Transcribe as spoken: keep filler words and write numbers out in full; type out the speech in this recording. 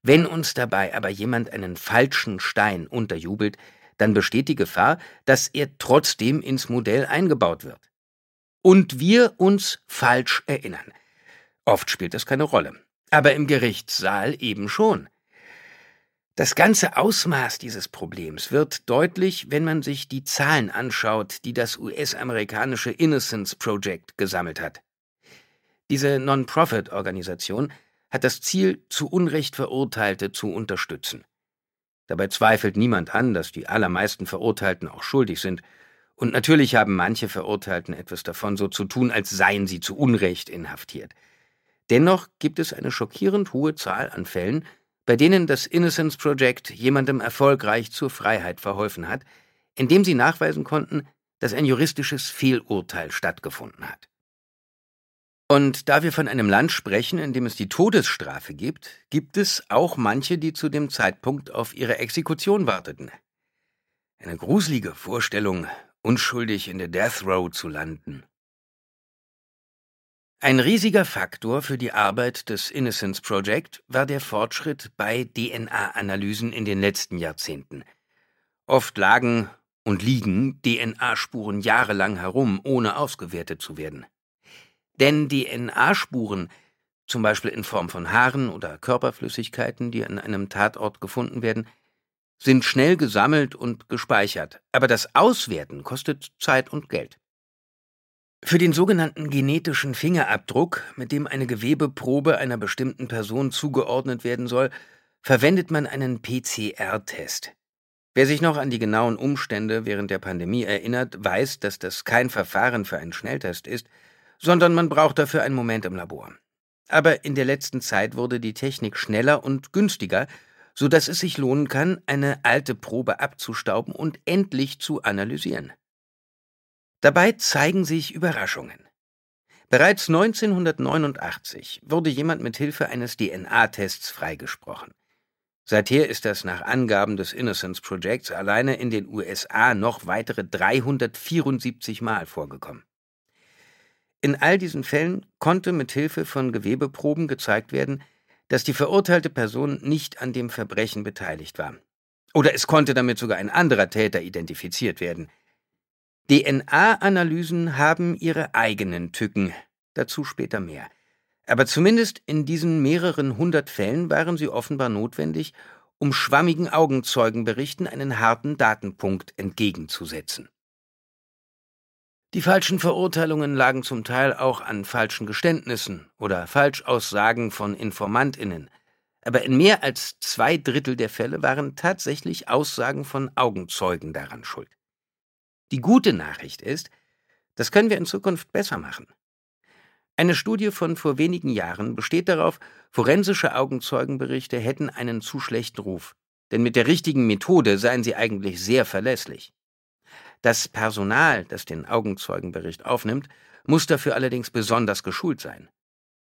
Wenn uns dabei aber jemand einen falschen Stein unterjubelt, dann besteht die Gefahr, dass er trotzdem ins Modell eingebaut wird. Und wir uns falsch erinnern. Oft spielt das keine Rolle, aber im Gerichtssaal eben schon. Das ganze Ausmaß dieses Problems wird deutlich, wenn man sich die Zahlen anschaut, die das U S-amerikanische Innocence Project gesammelt hat. Diese Non-Profit-Organisation hat das Ziel, zu Unrecht Verurteilte zu unterstützen. Dabei zweifelt niemand an, dass die allermeisten Verurteilten auch schuldig sind. Und natürlich haben manche Verurteilten etwas davon, so zu tun, als seien sie zu Unrecht inhaftiert. Dennoch gibt es eine schockierend hohe Zahl an Fällen, bei denen das Innocence Project jemandem erfolgreich zur Freiheit verholfen hat, indem sie nachweisen konnten, dass ein juristisches Fehlurteil stattgefunden hat. Und da wir von einem Land sprechen, in dem es die Todesstrafe gibt, gibt es auch manche, die zu dem Zeitpunkt auf ihre Exekution warteten. Eine gruselige Vorstellung, unschuldig in der Death Row zu landen. Ein riesiger Faktor für die Arbeit des Innocence Project war der Fortschritt bei D N A-Analysen in den letzten Jahrzehnten. Oft lagen und liegen D N A-Spuren jahrelang herum, ohne ausgewertet zu werden. Denn D N A-Spuren, zum Beispiel in Form von Haaren oder Körperflüssigkeiten, die an einem Tatort gefunden werden, sind schnell gesammelt und gespeichert, aber das Auswerten kostet Zeit und Geld. Für den sogenannten genetischen Fingerabdruck, mit dem eine Gewebeprobe einer bestimmten Person zugeordnet werden soll, verwendet man einen P C R-Test. Wer sich noch an die genauen Umstände während der Pandemie erinnert, weiß, dass das kein Verfahren für einen Schnelltest ist, sondern man braucht dafür einen Moment im Labor. Aber in der letzten Zeit wurde die Technik schneller und günstiger, so dass es sich lohnen kann, eine alte Probe abzustauben und endlich zu analysieren. Dabei zeigen sich Überraschungen. Bereits neunzehnhundertneunundachtzig wurde jemand mit Hilfe eines D N A-Tests freigesprochen. Seither ist das nach Angaben des Innocence Projects alleine in den U S A noch weitere dreihundertvierundsiebzig Mal vorgekommen. In all diesen Fällen konnte mit Hilfe von Gewebeproben gezeigt werden, dass die verurteilte Person nicht an dem Verbrechen beteiligt war. Oder es konnte damit sogar ein anderer Täter identifiziert werden. D N A-Analysen haben ihre eigenen Tücken, dazu später mehr. Aber zumindest in diesen mehreren hundert Fällen waren sie offenbar notwendig, um schwammigen Augenzeugenberichten einen harten Datenpunkt entgegenzusetzen. Die falschen Verurteilungen lagen zum Teil auch an falschen Geständnissen oder Falschaussagen von InformantInnen. Aber in mehr als zwei Drittel der Fälle waren tatsächlich Aussagen von Augenzeugen daran schuld. Die gute Nachricht ist, das können wir in Zukunft besser machen. Eine Studie von vor wenigen Jahren besteht darauf, forensische Augenzeugenberichte hätten einen zu schlechten Ruf, denn mit der richtigen Methode seien sie eigentlich sehr verlässlich. Das Personal, das den Augenzeugenbericht aufnimmt, muss dafür allerdings besonders geschult sein.